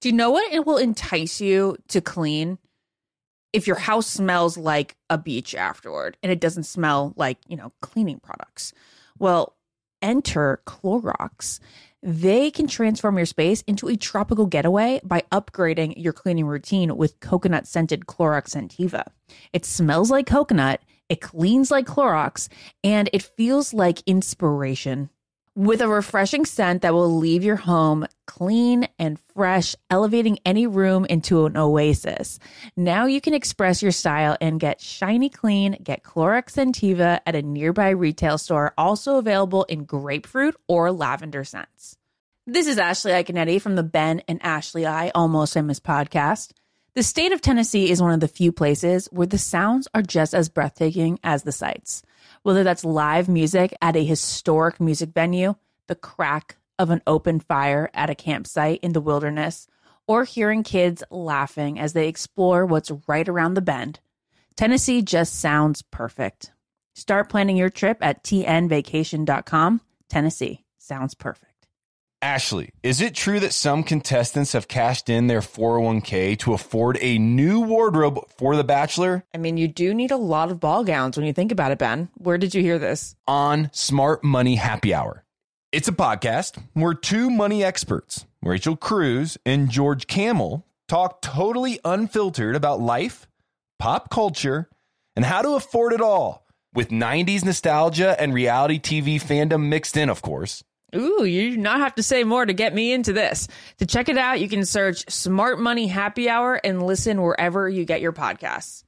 Do you know what it will entice you to clean? If your house smells like a beach afterward and it doesn't smell like, cleaning products. Well, enter Clorox. They can transform your space into a tropical getaway by upgrading your cleaning routine with coconut scented Clorox Scentiva. It smells like coconut, it cleans like Clorox, and it feels like inspiration. With a refreshing scent that will leave your home clean and fresh, elevating any room into an oasis. Now you can express your style and get shiny clean. Get Clorox Scentiva at a nearby retail store, also available in grapefruit or lavender scents. This is Ashley Iconetti from the Ben and Ashley I Almost Famous podcast. The state of Tennessee is one of the few places where the sounds are just as breathtaking as the sights. Whether that's live music at a historic music venue, the crack of an open fire at a campsite in the wilderness, or hearing kids laughing as they explore what's right around the bend, Tennessee just sounds perfect. Start planning your trip at tnvacation.com. Tennessee sounds perfect. Ashley, is it true that some contestants have cashed in their 401k to afford a new wardrobe for The Bachelor? I mean, you do need a lot of ball gowns when you think about it, Ben. Where did you hear this? On Smart Money Happy Hour. It's a podcast where two money experts, Rachel Cruz and George Kamel, talk totally unfiltered about life, pop culture, and how to afford it all, with 90s nostalgia and reality TV fandom mixed in, of course. Ooh, you do not have to say more to get me into this. To check it out, you can search Smart Money Happy Hour and listen wherever you get your podcasts.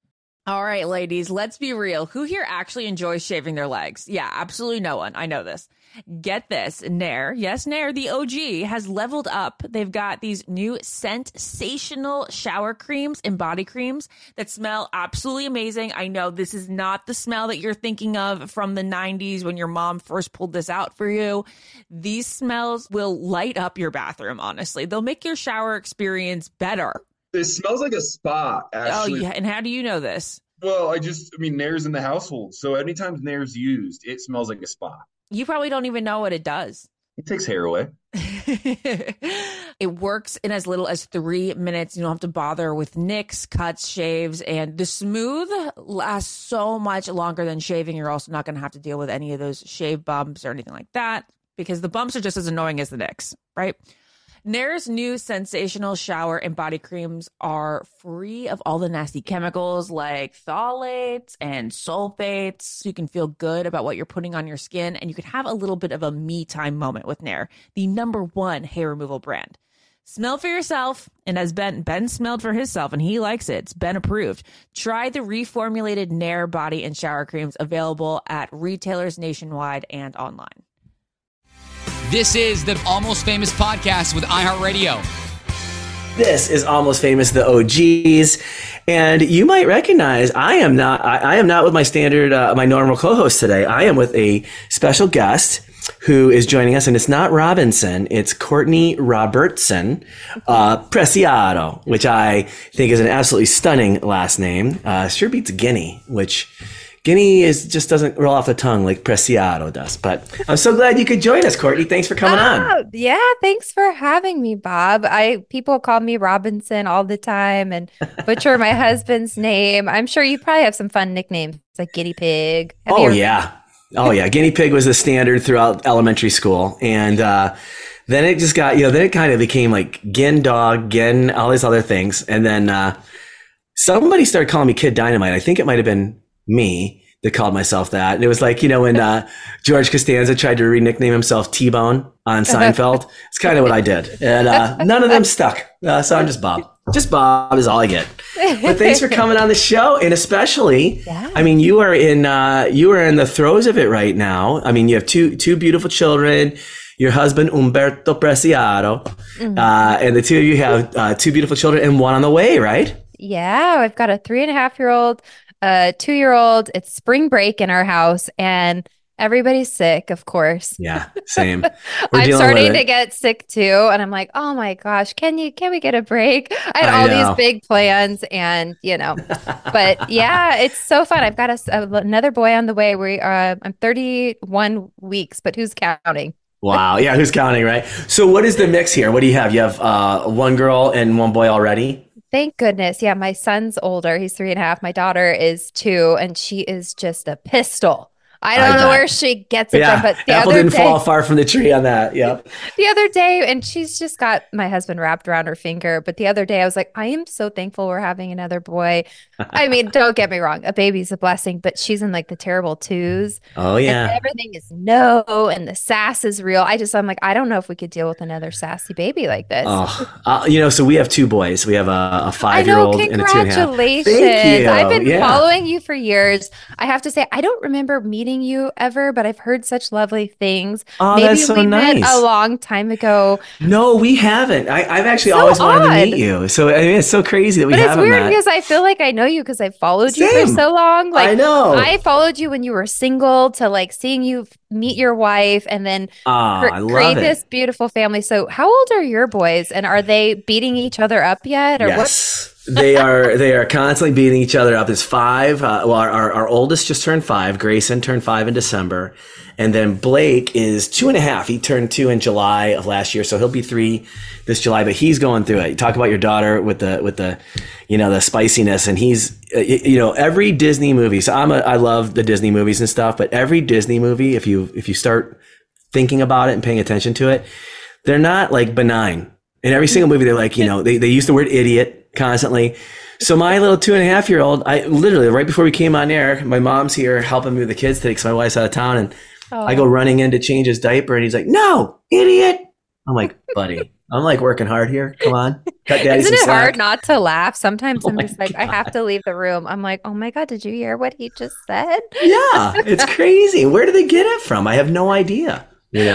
All right, ladies, let's be real. Who here actually enjoys shaving their legs? Yeah, absolutely no one. I know this. Get this. Nair, yes, Nair, the OG, has leveled up. They've got these new sensational shower creams and body creams that smell absolutely amazing. I know this is not the smell that you're thinking of from the 90s when your mom first pulled this out for you. These smells will light up your bathroom, honestly. They'll make your shower experience better. It smells like a spa, actually. Oh, yeah. And how do you know this? Well, Nair's in the household. So anytime Nair's used, it smells like a spa. You probably don't even know what it does. It takes hair away. It works in as little as 3 minutes. You don't have to bother with nicks, cuts, shaves, and the smooth lasts so much longer than shaving. You're also not going to have to deal with any of those shave bumps or anything like that because the bumps are just as annoying as the nicks, right? Nair's new sensational shower and body creams are free of all the nasty chemicals like phthalates and sulfates. So you can feel good about what you're putting on your skin, and you can have a little bit of a me time moment with Nair, the #1 hair removal brand. Smell for yourself, and as Ben smelled for himself, and he likes it. It's Ben approved. Try the reformulated Nair body and shower creams available at retailers nationwide and online. This is the Almost Famous podcast with iHeartRadio. This is Almost Famous, the OGs, and you might recognize I am not with my standard, my normal co-host today. I am with a special guest who is joining us, and it's not Robinson, it's Courtney Robertson Preciado, which I think is an absolutely stunning last name. Sure beats Guinea, which Guinea just doesn't roll off the tongue like Preciado does. But I'm so glad you could join us, Courtney. Thanks for coming on. Yeah, thanks for having me, Bob. People call me Robinson all the time and butcher my husband's name. I'm sure you probably have some fun nicknames like Guinea Pig. Yeah. Guinea Pig was the standard throughout elementary school. And then it just got, then it kind of became like Gin Dog, Gin, all these other things. And then somebody started calling me Kid Dynamite. I think it might have been me that called myself that. And it was like, when George Costanza tried to re-nickname himself T-Bone on Seinfeld. It's kind of what I did. And none of them stuck. So I'm just Bob. Just Bob is all I get. But thanks for coming on the show. And especially, you are in the throes of it right now. I mean, you have two beautiful children, your husband, Umberto Preciado, and the two of you have two beautiful children and one on the way, right? Yeah, I've got a 3.5-year-old, a 2-year-old. It's spring break in our house and everybody's sick, of course. Yeah, same. I'm starting to get sick too. And I'm like, oh my gosh, can we get a break? I had all these big plans and, but yeah, it's so fun. I've got another boy on the way. I'm 31 weeks, but who's counting? Wow. Yeah. Who's counting, right? So what is the mix here? What do you have? You have one girl and one boy already? Thank goodness. Yeah, my son's older. He's 3.5. My daughter is 2, and she is just a pistol. I don't know bet. where she gets it from, but the apple other didn't day, fall far from the tree on that. Yep. the other day, and she's just got my husband wrapped around her finger. But the other day, I was like, I am so thankful we're having another boy. I mean, don't get me wrong, a baby's a blessing, but she's in like the terrible twos. Oh And yeah. everything is no, and the sass is real. I'm like, I don't know if we could deal with another sassy baby like this. So we have 2 boys. We have a I know, 5-year-old and a 2.5. congratulations. Thank you. I've been Yeah. following you for years. I have to say, I don't remember meeting you ever, but I've heard such lovely things. Oh, Maybe that's so we met nice. a long time ago. No, we haven't. I've actually So always wanted to odd. meet you. So I mean, it's so crazy that we But it's haven't weird met. because I feel like I know you because I followed you for Same. so long. Like I know. I followed you when you were single to like seeing you meet your wife and then I love create it. this beautiful family. So how old are your boys and are they beating each other up yet? Or what? Yes. They are constantly beating each other up. It's 5. Well, our oldest just turned 5. Grayson turned 5 in December. And then Blake is 2.5. He turned 2 in July of last year. So he'll be 3 this July, but he's going through it. You talk about your daughter with the, the spiciness, and he's, every Disney movie. So I love the Disney movies and stuff, but every Disney movie, if you start thinking about it and paying attention to it, they're not like benign. In every single movie, they're like, they use the word idiot constantly. So my little 2.5-year-old, I literally, right before we came on air, my mom's here helping me with the kids today because my wife's out of town, and I go running in to change his diaper, and he's like, "No, idiot!" I'm like, "Buddy, I'm like working hard here. Come on, cut daddy Isn't some it slack." hard not to laugh? Sometimes I'm my just like, I have to leave the room. I'm like, oh my God, did you hear what he just said? Yeah, it's crazy. Where do they get it from? I have no idea.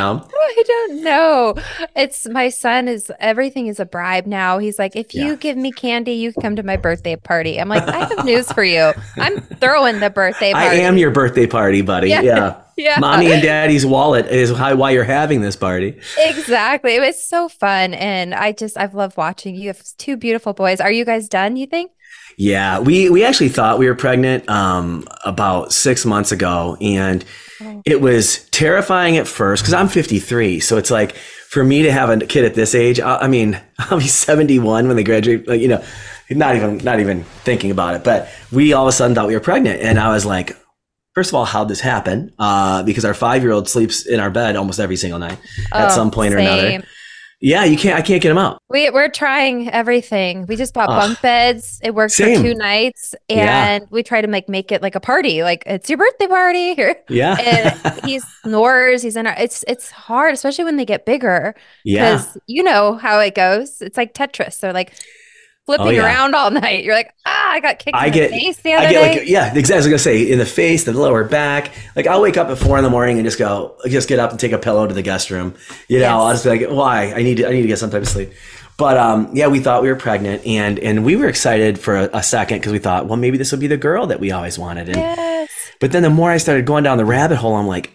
I don't know. It's my son everything is a bribe now. He's like, if you give me candy, you can come to my birthday party. I'm like, I have news for you. I'm throwing the birthday I party. am your birthday party, buddy. Yeah. Yeah. Mommy and daddy's wallet is why you're having this party. Exactly. It was so fun. And I've loved watching. You have 2 beautiful boys. Are you guys done, you think? Yeah, we actually thought we were pregnant about 6 months ago, and it was terrifying at first because I'm 53. So it's like for me to have a kid at this age, I'll be 71 when they graduate. Like, not even thinking about it. But we all of a sudden thought we were pregnant, and I was like, first of all, how'd this happen? Because our 5-year-old sleeps in our bed almost every single night at some point or another. Same. Yeah, I can't get him out. We're trying everything. We just bought bunk beds. It worked Same. for 2 nights, and we try to make it like a party. Like it's your birthday party here. Yeah. And he snores. He's in our. It's hard, especially when they get bigger. Yeah. Because you know how it goes. It's like Tetris. They're like flipping around all night. You're like, I got kicked in the face the other day. Yeah, exactly. I was gonna say in the face, the lower back. Like I'll wake up at 4 a.m. and just get up and take a pillow to the guest room. I'll just be like, why? I need to get some type of sleep. But we thought we were pregnant, and we were excited for a second because we thought, well, maybe this would be the girl that we always wanted. Yes. But then the more I started going down the rabbit hole, I'm like,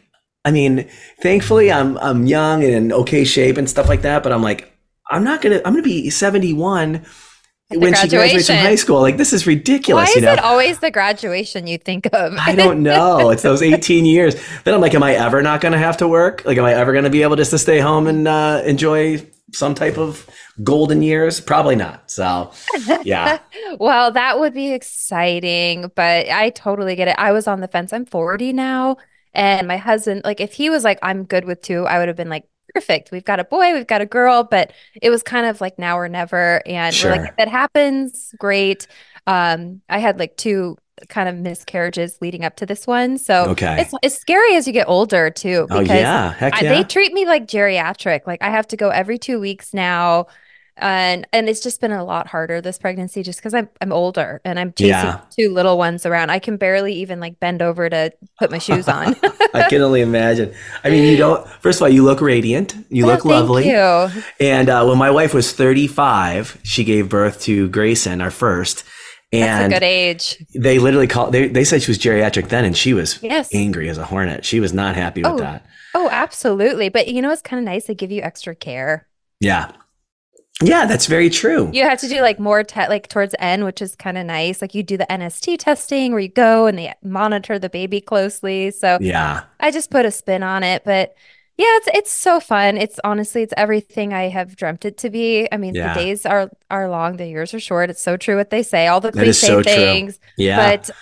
thankfully I'm young and in okay shape and stuff like that. But I'm like, I'm gonna be 71. When she graduates from high school. Like, this is ridiculous. Why is it always the graduation you think of? I don't know. It's those 18 years. Then I'm like, am I ever not going to have to work? Like, am I ever going to be able just to stay home and enjoy some type of golden years? Probably not. So, yeah. Well, that would be exciting, but I totally get it. I was on the fence. I'm 40 now. And my husband, like, if he was like, I'm good with 2, I would have been like, perfect. We've got a boy, we've got a girl, but it was kind of like now or never. And we're like, if that happens, great. I had like 2 kind of miscarriages leading up to this one. So it's scary as you get older too, because they treat me like geriatric. Like I have to go every 2 weeks now. And it's just been a lot harder this pregnancy just because I'm older and I'm chasing 2 little ones around. I can barely even like bend over to put my shoes on. I can only imagine. I mean, first of all, you look radiant. You look lovely. Thank you. And when my wife was 35, she gave birth to Grayson, our first. And that's a good age. They literally they said she was geriatric then, and she was angry as a hornet. She was not happy with that. Oh, absolutely. But it's kind of nice. They give you extra care. Yeah. Yeah, that's very true. You have to do like more like towards the end, which is kind of nice. Like you do the NST testing where you go and they monitor the baby closely. So yeah, I just put a spin on it. But Yeah, it's so fun. It's honestly, it's everything I have dreamt it to be. I mean, the Yeah, days are long, the years are short. It's so true what they say, all the that is cliche so true. things. Yeah. But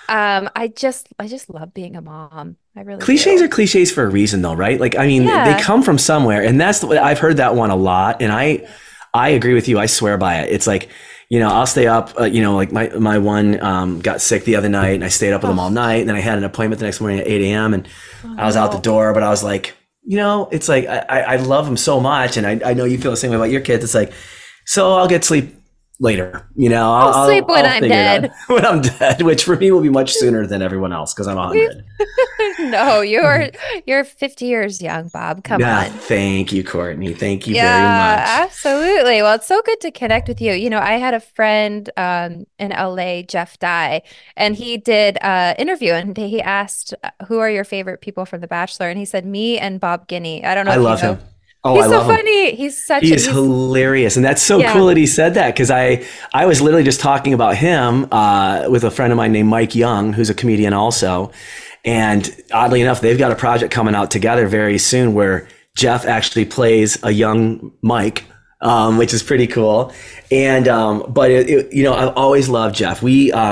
I just love being a mom. I really Cliches do. are cliches for a reason though, right? Like, I mean, they Yeah. come from somewhere, and that's the way I've heard that one a lot. And I agree with you. I swear by it. It's like, I'll stay up, like my one, got sick the other night and I stayed up with him all night. And then I had an appointment the next morning at 8 a.m. and I was out the door, but I was like, it's like, I love him so much. And I know you feel the same way about your kids. It's like, so I'll get sleep later. I'll sleep when I'm figure it out dead. when I'm dead, which for me will be much sooner than everyone else because I'm 100. No, you're 50 years young, Bob. Come Yeah, on. thank you, Courtney. Thank you very Yeah, much. absolutely. Well, it's so good to connect with you. I had a friend in LA, Jeff Dye, and he did interview and he asked, who are your favorite people from The Bachelor? And he said, me and Bob Guinea. I don't know I if you love know. him. Oh, I He's so love him. funny. He is hilarious, and that's so Yeah. cool that he said that because I was literally just talking about him with a friend of mine named Mike Young, who's a comedian also, and oddly enough, they've got a project coming out together very soon where Jeff actually plays a young Mike, which is pretty cool. And but I've always loved Jeff.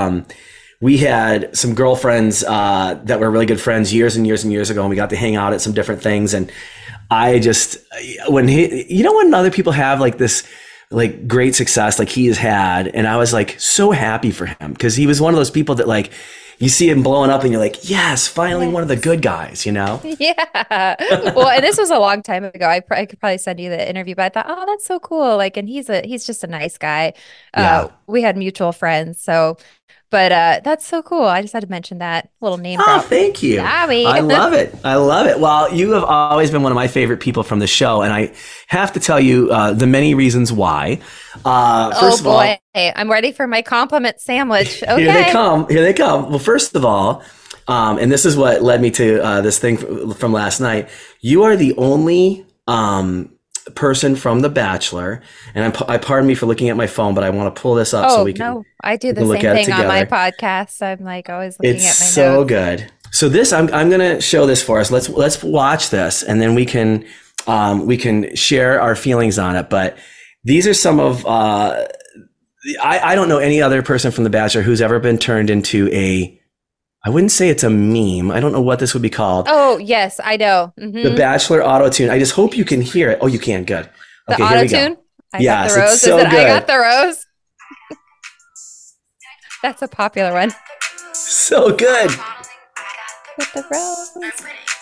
We had some girlfriends that were really good friends years and years and years ago, and we got to hang out at some different things. And I just, when when other people have like this, like great success, like he has had, and I was like so happy for him because he was one of those people that like, you see him blowing up and you're like, yes, finally one of the good guys, Yeah. Well, and this was a long time ago. I could probably send you the interview, but I thought, oh, that's so cool. Like, and he's just a nice guy. Yeah. We had mutual friends, so. But that's so cool. I just had to mention that little name Oh, drop. thank you. Sorry. I love it. I love it. Well, you have always been one of my favorite people from the show, and I have to tell you the many reasons why. First of all, boy, I'm ready for my compliment sandwich. Okay. here they come. Here they come. Well, first of all, and this is what led me to this thing from last night. You are the only person from The Bachelor, and I pardon me for looking at my phone, but I want to pull this up so we can. No, I do the can same look at it thing on my together. podcast. I'm like always looking It's at my so notes. good. So this, I'm going to show this for us. Let's watch this, and then we can share our feelings on it. But these are some of I don't know any other person from The Bachelor who's ever been turned into I wouldn't say it's a meme. I don't know what this would be called. Oh, yes, I know. The Mhm. Bachelor auto tune. I just hope you can hear it. Oh, you can. Good. The Okay, here auto we go. tune. I Yes, got the it's rose. so Is it I good. got the rose? That's a popular one. So good. With the rose.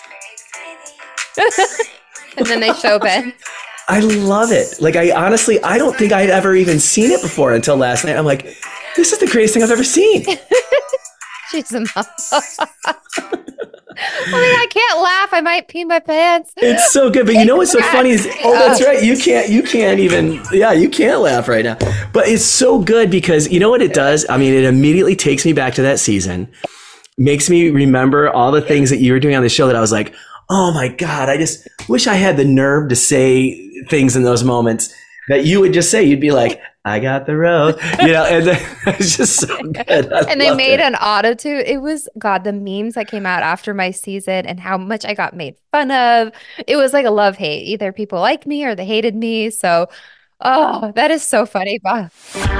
And then they show Ben. I love it. Like I don't think I'd ever even seen it before until last night. I'm like, this is the greatest thing I've ever seen. She's a mom. I mean, I can't laugh. I might pee my pants. It's so good. But you know what's so funny is, that's right. You can't even, you can't laugh right now. But it's so good because you know what it does? I mean, it immediately takes me back to that season, makes me remember all the things that you were doing on the show that I was like, oh my God, I just wish I had the nerve to say things in those moments that you would just say. You'd be like, I got the rose, and it's just so good. And they made an auto tune. It was, God, the memes that came out after my season and how much I got made fun of. It was like a love hate. Either people liked me or they hated me. So, oh, that is so funny, Bob.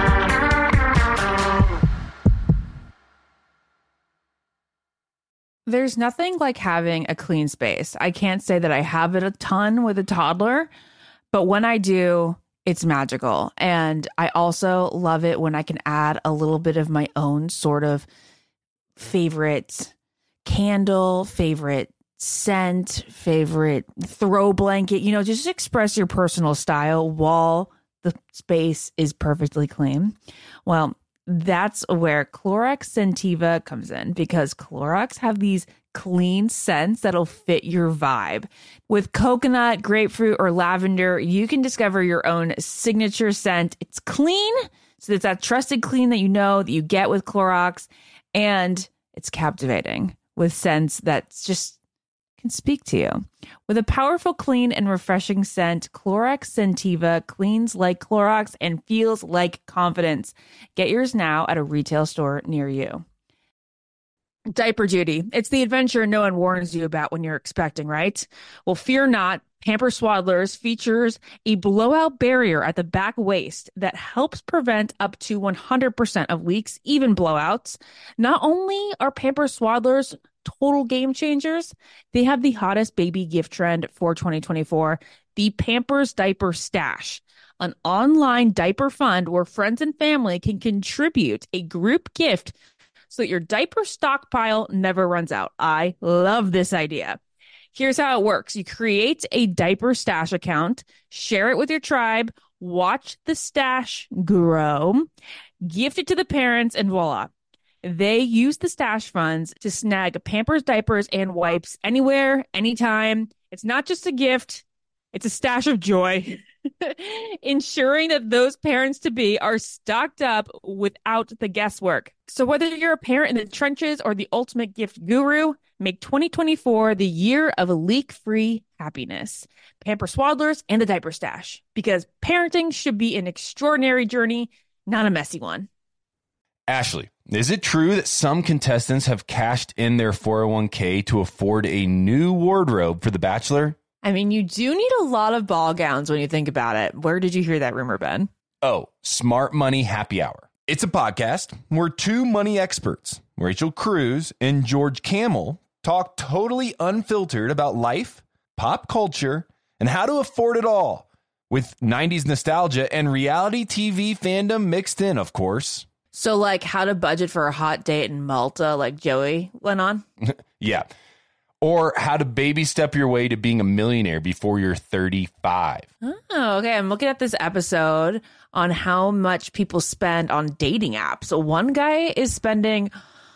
There's nothing like having a clean space. I can't say that I have it a ton with a toddler, but when I do, it's magical. And I also love it when I can add a little bit of my own sort of favorite candle, favorite scent, favorite throw blanket, just express your personal style while the space is perfectly clean. Well, that's where Clorox Scentiva comes in because Clorox have these clean scents that'll fit your vibe. With coconut, grapefruit, or lavender, you can discover your own signature scent. It's clean, so it's that trusted clean that you get with Clorox, and it's captivating with scents that just can speak to you. With a powerful, clean, and refreshing scent, Clorox Scentiva cleans like Clorox and feels like confidence. Get yours now at a retail store near you. Diaper duty. It's the adventure no one warns you about when you're expecting, right? Well, fear not. Pampers Swaddlers features a blowout barrier at the back waist that helps prevent up to 100% of leaks, even blowouts. Not only are Pampers Swaddlers total game changers, they have the hottest baby gift trend for 2024, the Pampers Diaper Stash, an online diaper fund where friends and family can contribute a group gift so that your diaper stockpile never runs out. I love this idea. Here's how it works. You create a diaper stash account, share it with your tribe, watch the stash grow, gift it to the parents, and voila. They use the stash funds to snag Pampers diapers and wipes anywhere, anytime. It's not just a gift. It's a stash of joy, ensuring that those parents-to-be are stocked up without the guesswork. So whether you're a parent in the trenches or the ultimate gift guru, make 2024 the year of leak-free happiness. Pampers Swaddlers and the Diaper Stash, because parenting should be an extraordinary journey, not a messy one. Ashley, is it true that some contestants have cashed in their 401k to afford a new wardrobe for The Bachelor? I mean, you do need a lot of ball gowns when you think about it. Where did you hear that rumor, Ben? Oh, Smart Money Happy Hour. It's a podcast where two money experts, Rachel Cruz and George Kamel, talk totally unfiltered about life, pop culture, and how to afford it all, with 90s nostalgia and reality TV fandom mixed in, of course. So, like, how to budget for a hot date in Malta, like Joey went on? Yeah. Or how to baby step your way to being a millionaire before you're 35. Oh, okay. I'm looking at this episode on how much people spend on dating apps. So one guy is spending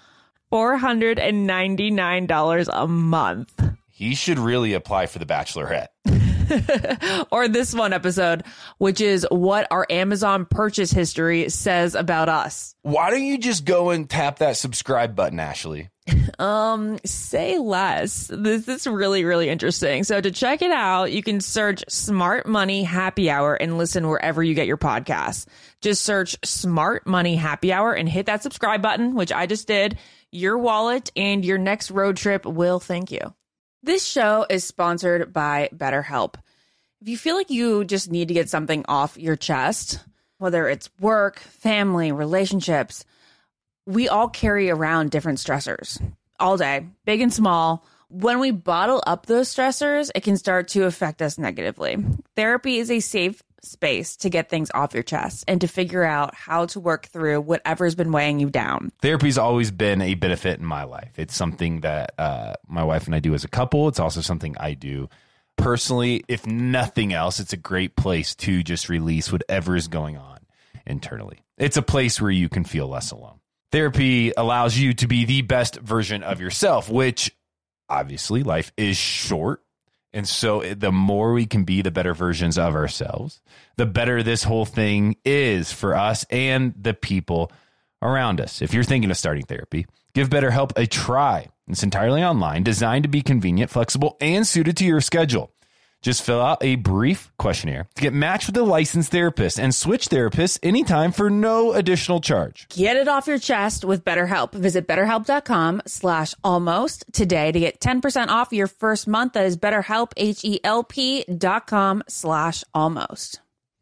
$499 a month. He should really apply for The Bachelorette. Or this one episode, which is what our Amazon purchase history says about us. Why don't you just go and tap that subscribe button, Ashley? Say less. This is really, really interesting. So to check it out, you can search Smart Money Happy Hour and listen wherever you get your podcasts. Just search Smart Money Happy Hour and hit that subscribe button, which I just did. Your wallet and your next road trip will thank you. This show is sponsored by BetterHelp. If you feel like you just need to get something off your chest, whether it's work, family, relationships, we all carry around different stressors all day, big and small. When we bottle up those stressors, it can start to affect us negatively. Therapy is a safe space to get things off your chest and to figure out how to work through whatever's been weighing you down. Therapy's always been a benefit in my life. It's something that my wife and I do as a couple. It's also something I do personally. If nothing else, it's a great place to just release whatever is going on internally. It's a place where you can feel less alone. Therapy allows you to be the best version of yourself, which obviously life is short. And so the more we can be the better versions of ourselves, the better this whole thing is for us and the people around us. If you're thinking of starting therapy, give BetterHelp a try. It's entirely online, designed to be convenient, flexible, and suited to your schedule. Just fill out a brief questionnaire to get matched with a licensed therapist and switch therapists anytime for no additional charge. Get it off your chest with BetterHelp. Visit BetterHelp.com/almost today to get 10% off your first month. That is BetterHelp, HELP.com/almost.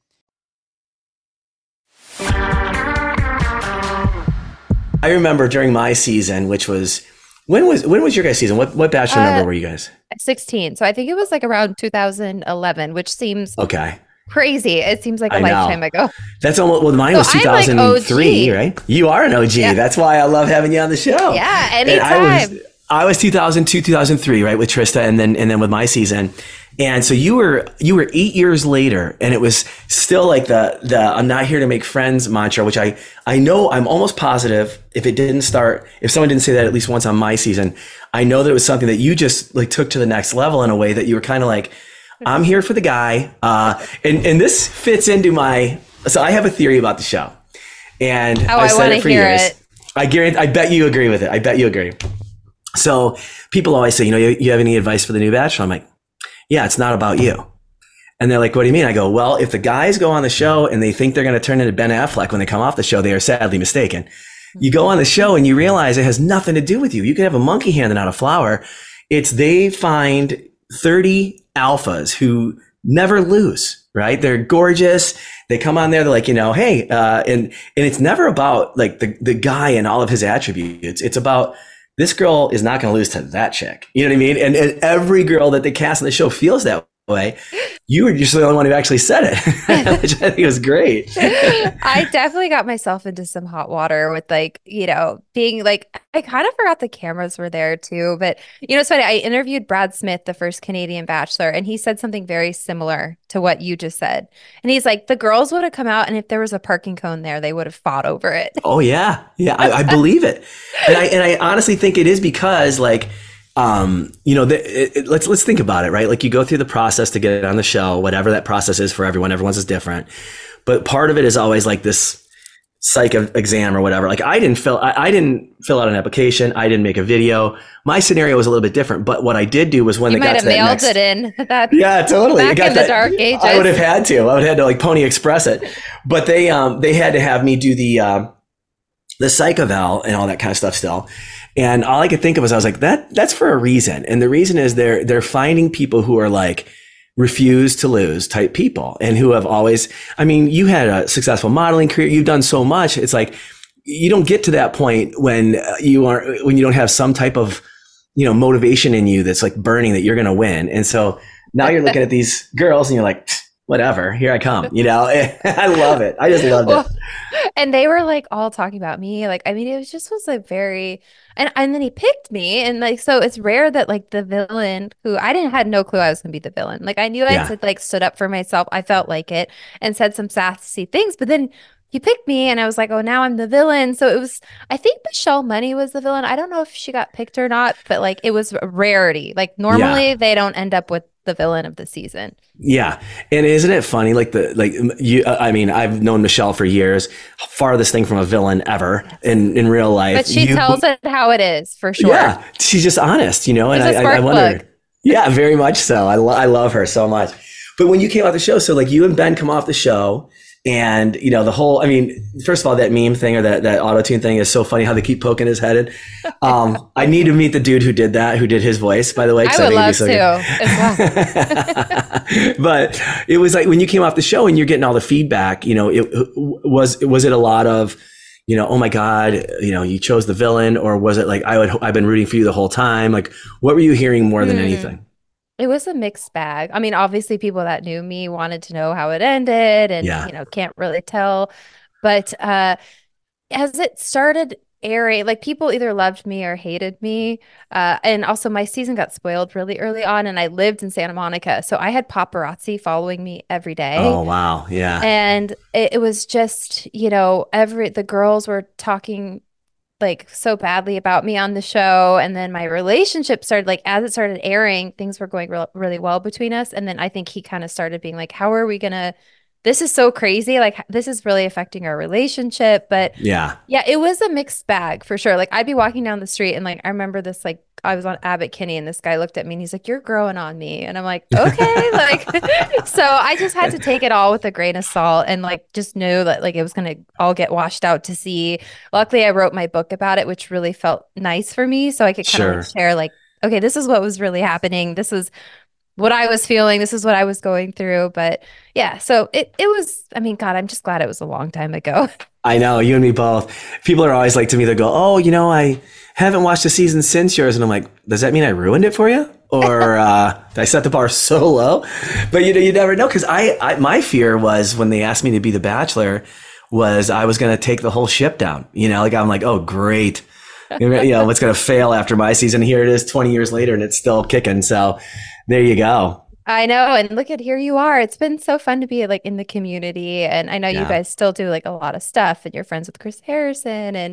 I remember during my season, which was when was your guys' season? What Bachelor number were you guys? 16. So I think it was like around 2011, which seems Okay. crazy. It seems like a I know. lifetime ago. That's almost, well, mine So was I'm like 2003, OG. right? You are an OG. Yeah. That's why I love having you on the show. Yeah, And anytime. I was 2002, 2003, right, with Trista, and then with my season. And so you were 8 years later, and it was still like the I'm not here to make friends mantra, which I know, I'm almost positive if someone didn't say that at least once on my season, I know that it was something that you just like took to the next level in a way that you were kind of like, I'm here for the guy. And this fits into so I have a theory about the show, and I've said it for years. It. I bet you agree with it. I bet you agree. So people always say, you have any advice for the new Bachelor? I'm like, yeah, it's not about you. And they're like, what do you mean? I go, well, if the guys go on the show and they think they're going to turn into Ben Affleck when they come off the show, they are sadly mistaken. You go on the show and you realize it has nothing to do with you. You could have a monkey handing out a flower. It's they find 30 alphas who never lose, right? They're gorgeous. They come on there. They're like, hey, and it's never about like the guy and all of his attributes. It's about this girl is not going to lose to that chick. You know what I mean? And every girl that they cast on the show feels that way. You were just the only one who actually said it, which I think was great. I definitely got myself into some hot water with being like, I kind of forgot the cameras were there too. But it's funny. I interviewed Brad Smith, the first Canadian Bachelor, and he said something very similar to what you just said. And he's like, the girls would have come out, and if there was a parking cone there, they would have fought over it. Oh yeah. Yeah. I believe it. And I honestly think it is because like, let's think about it, right? Like you go through the process to get on the show, whatever that process is for everyone. Everyone's is different, but part of it is always like this psych exam or whatever. Like I didn't fill out an application. I didn't make a video. My scenario was a little bit different, but what I did do was when you they got to that next, it in that. Yeah, totally. Back in the dark ages. I would have had to like Pony Express it, but they had to have me do the psych eval and all that kind of stuff still. And all I could think of was I was like, that's for a reason. And the reason is they're finding people who are like refuse to lose type people and who have always, you had a successful modeling career. You've done so much. It's like, you don't get to that point when you don't have some type of, motivation in you that's like burning that you're going to win. And so now you're looking at these girls and you're like, whatever, here I come, I love it. I just loved it. And they were like all talking about me. Like, was like very, and then he picked me. And like, so it's rare that like the villain who had no clue I was going to be the villain. Like I knew I had like stood up for myself. I felt like it and said some sassy things, but then he picked me and I was like, oh, now I'm the villain. So it was, I think Michelle Money was the villain. I don't know if she got picked or not, but like it was a rarity. Like normally they don't end up with the villain of the season. Yeah. And isn't it funny? Like I've known Michelle for years, farthest thing from a villain ever in real life. But she tells it how it is for sure. Yeah. She's just honest, and I wonder. Yeah, very much so. I love her so much. But when you came off the show, so like you and Ben come off the show and, the whole, first of all, that meme thing or that auto-tune thing is so funny how they keep poking his head in. I need to meet the dude who did his voice, by the way. I would love to. But it was like when you came off the show and you're getting all the feedback, was it a lot of, oh my God, you chose the villain, or was it like, I've been rooting for you the whole time? Like, what were you hearing more than anything? It was a mixed bag. Obviously people that knew me wanted to know how it ended and, can't really tell. But as it started airing, like people either loved me or hated me. And also my season got spoiled really early on and I lived in Santa Monica. So I had paparazzi following me every day. Oh, wow. Yeah. And it was just, the girls were talking like so badly about me on the show. And then my relationship started, like, as it started airing, things were going really well between us. And then I think he kind of started being like, how are we going to, this is so crazy. Like, this is really affecting our relationship. But yeah, it was a mixed bag for sure. Like, I'd be walking down the street and like, I remember this, like, I was on Abbott Kinney and this guy looked at me and he's like, you're growing on me. And I'm like, okay. Like, so I just had to take it all with a grain of salt and like, just knew that like, it was going to all get washed out to sea. Luckily I wrote my book about it, which really felt nice for me. So I could kind of like share like, okay, this is what was really happening. This is what I was feeling. This is what I was going through. But yeah, so it was, God, I'm just glad it was a long time ago. I know, you and me both. People are always like to me, they go, oh, I haven't watched a season since yours. And I'm like, does that mean I ruined it for you? Or did I set the bar so low? But you never know. Cause my fear was when they asked me to be the Bachelor was I was going to take the whole ship down. Like I'm like, oh, great. What's going to fail after my season? Here it is 20 years later and it's still kicking. So there you go. I know. And look at here you are. It's been so fun to be like in the community. And I know you guys still do like a lot of stuff and you're friends with Chris Harrison. And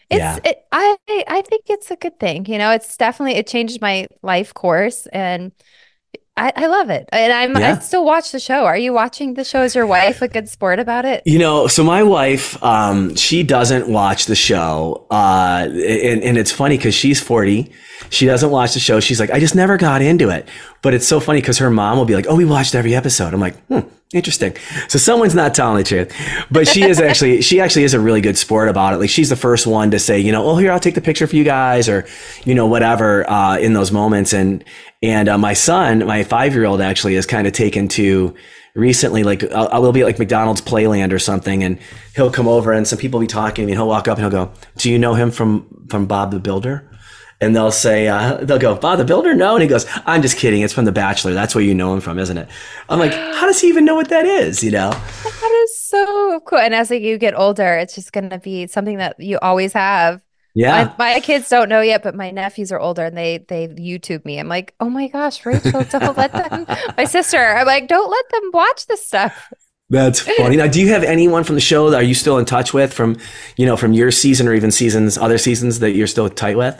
I think it's a good thing. It's definitely, it changed my life course and I love it. And I still watch the show. Are you watching the show? Is your wife a good sport about it? So my wife, she doesn't watch the show. And it's funny because she's 40. She doesn't watch the show. She's like, I just never got into it. But it's so funny because her mom will be like, "Oh, we watched every episode." I'm like, interesting. So someone's not telling the truth, but she actually is a really good sport about it. Like she's the first one to say, "Oh, here, I'll take the picture for you guys," or, whatever, in those moments. And my son, my 5-year-old actually has kind of taken to recently, like I will be at like McDonald's Playland or something, and he'll come over and some people will be talking to me and he'll walk up and he'll go, "Do you know him from Bob the Builder?" And they'll say, they'll go, "Bob the Builder? No." And he goes, "I'm just kidding. It's from The Bachelor. That's where you know him from, isn't it?" I'm like, how does he even know what that is? That is so cool. And as you get older, it's just going to be something that you always have. Yeah. My kids don't know yet, but my nephews are older and they YouTube me. I'm like, "Oh my gosh, Rachel, don't let them." My sister, I'm like, "Don't let them watch this stuff." That's funny. Now, do you have anyone from the show that are you still in touch with from your season or even other seasons that you're still tight with?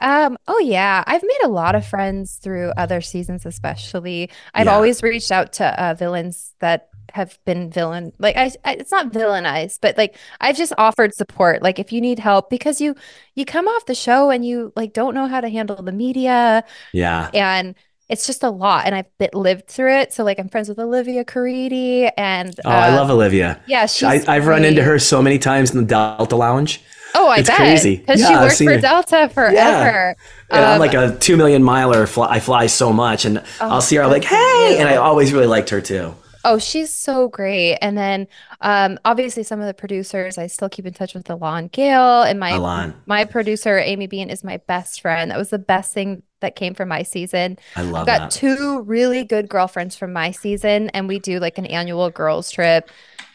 Oh yeah, I've made a lot of friends through other seasons, especially. I've Yeah. always reached out to villains that have been like it's not villainized, but like I've just offered support. Like if you need help because you come off the show and you like don't know how to handle the media, Yeah. and it's just a lot. And I've lived through it. So like I'm friends with Olivia Caridi, and Oh, I love Olivia. yeah, I've run into great. her so many times in the Delta Lounge. Oh, I It's bet. crazy. Because Yeah, she I've worked seen for her. Delta forever. And I'm Um, like a 2 million miler. I fly so much, and I'll see her. I'm like, "Hey!" And I always really liked her too. Oh, she's so great. And then obviously some of the producers, I still keep in touch with Alon Gale, and Alon. my producer, Amy Bean, is my best friend. That was the best thing that came from my season. I love I've got that. 2 really good girlfriends from my season, and we do like an annual girls trip.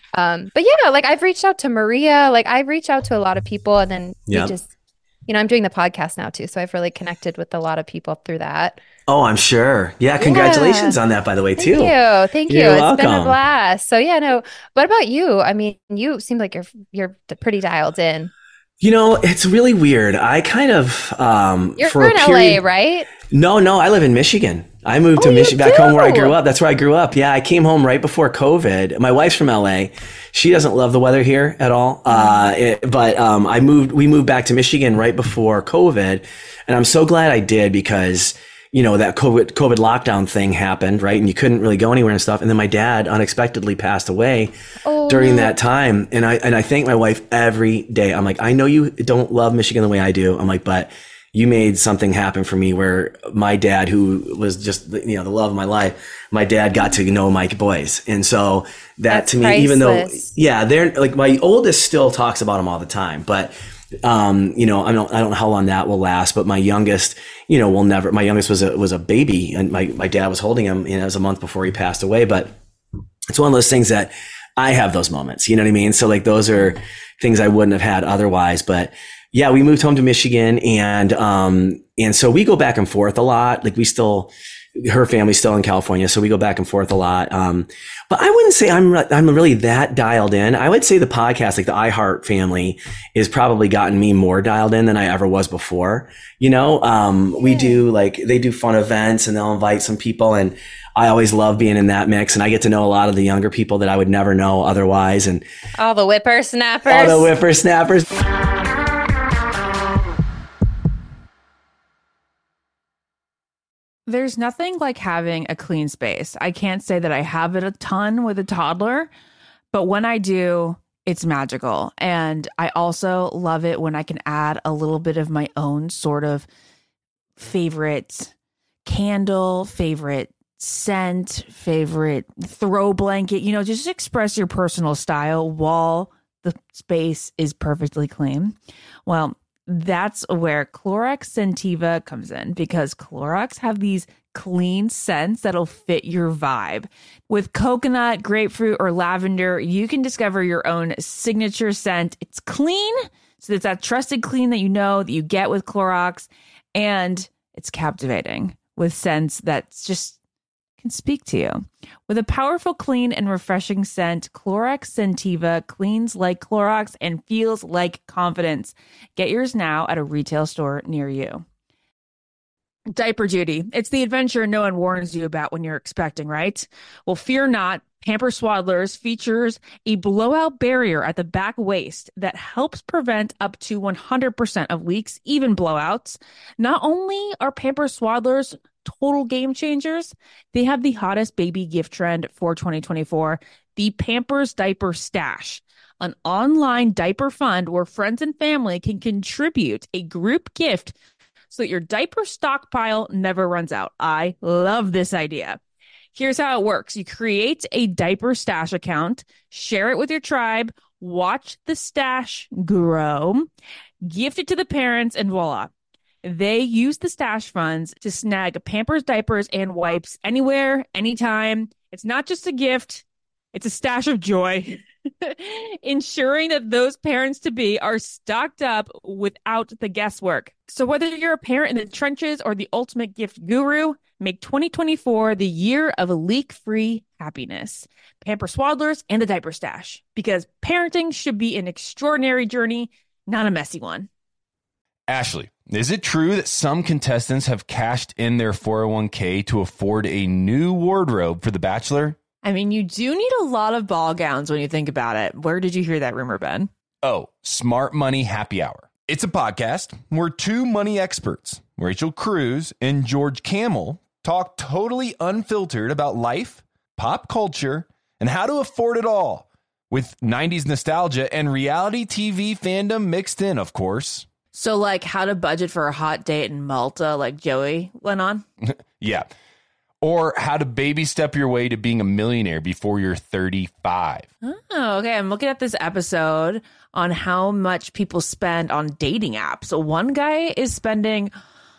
But yeah, like I've reached out to Maria, like I reach out to a lot of people, and then we Yep. just, I'm doing the podcast now too. So I've really connected with a lot of people through that. Oh, I'm sure. Yeah, congratulations on that, by the way, too. Thank you. You're It's been a welcome. blast. So yeah, no. What about you? I mean, you seem like you're pretty dialed in. It's really weird. I kind of You're for a in period. LA, right? No, I live in Michigan. I moved to Oh, you Michigan, back home where I do? grew up. That's where I grew up. Yeah, I came home right before COVID. My wife's from LA. She doesn't love the weather here at all. But we moved back to Michigan right before COVID, and I'm so glad I did because that COVID lockdown thing happened, right? And you couldn't really go anywhere and stuff. And then my dad unexpectedly passed away Oh, during no. that time. And I thank my wife every day. I'm like, "I know you don't love Michigan the way I do." I'm like, "But you made something happen for me where my dad, who was just, the love of my life, my dad got to know my boys." And so That's to me, even though, priceless. yeah, they're like, my oldest still talks about him all the time, but I don't know how long that will last, but my youngest, will never, my youngest was a baby, and my dad was holding him, it was a month before he passed away. But it's one of those things that I have those moments, you know what I mean? So like, those are things I wouldn't have had otherwise. But yeah, we moved home to Michigan, and so we go back and forth a lot. Like her family's still in California, so we go back and forth a lot. But I wouldn't say I'm really that dialed in. I would say the podcast, like the iHeart family, is probably gotten me more dialed in than I ever was before. We do they do fun events, and they'll invite some people, and I always love being in that mix, and I get to know a lot of the younger people that I would never know otherwise, and All the whippersnappers. all the whippersnappers. There's nothing like having a clean space. I can't say that I have it a ton with a toddler, but when I do, it's magical. And I also love it when I can add a little bit of my own sort of favorite candle, favorite scent, favorite throw blanket, just express your personal style while the space is perfectly clean. Well, that's where Clorox Scentiva comes in, because Clorox have these clean scents that'll fit your vibe. With coconut, grapefruit, or lavender, you can discover your own signature scent. It's clean, so it's that trusted clean that that you get with Clorox, and it's captivating with scents that's just can speak to you. With a powerful, clean, and refreshing scent, Clorox Scentiva cleans like Clorox and feels like confidence. Get yours now at a retail store near you. Diaper duty. It's the adventure no one warns you about when you're expecting, right? Well, fear not. Pamper Swaddlers features a blowout barrier at the back waist that helps prevent up to 100% of leaks, even blowouts. Not only are Pamper Swaddlers total game changers, they have the hottest baby gift trend for 2024, the Pampers Diaper Stash, an online diaper fund where friends and family can contribute a group gift so that your diaper stockpile never runs out. I love this idea. Here's how it works. You create a diaper stash account, share it with your tribe, watch the stash grow, gift it to the parents, and voila. They use the stash funds to snag Pampers diapers and wipes anywhere, anytime. It's not just a gift, it's a stash of joy. Ensuring that those parents-to-be are stocked up without the guesswork. So whether you're a parent in the trenches or the ultimate gift guru, make 2024 the year of leak-free happiness. Pamper Swaddlers and the Diaper Stash. Because parenting should be an extraordinary journey, not a messy one. Ashley, is it true that some contestants have cashed in their 401k to afford a new wardrobe for The Bachelor? I mean, you do need a lot of ball gowns when you think about it. Where did you hear that rumor, Ben? Oh, Smart Money Happy Hour. It's a podcast where two money experts, Rachel Cruz and George Kamel, talk totally unfiltered about life, pop culture, and how to afford it all, with 90s nostalgia and reality TV fandom mixed in, of course. So like how to budget for a hot date in Malta like Joey went on? Yeah. Or how to baby step your way to being a millionaire before you're 35. Oh, okay. I'm looking at this episode on how much people spend on dating apps. So one guy is spending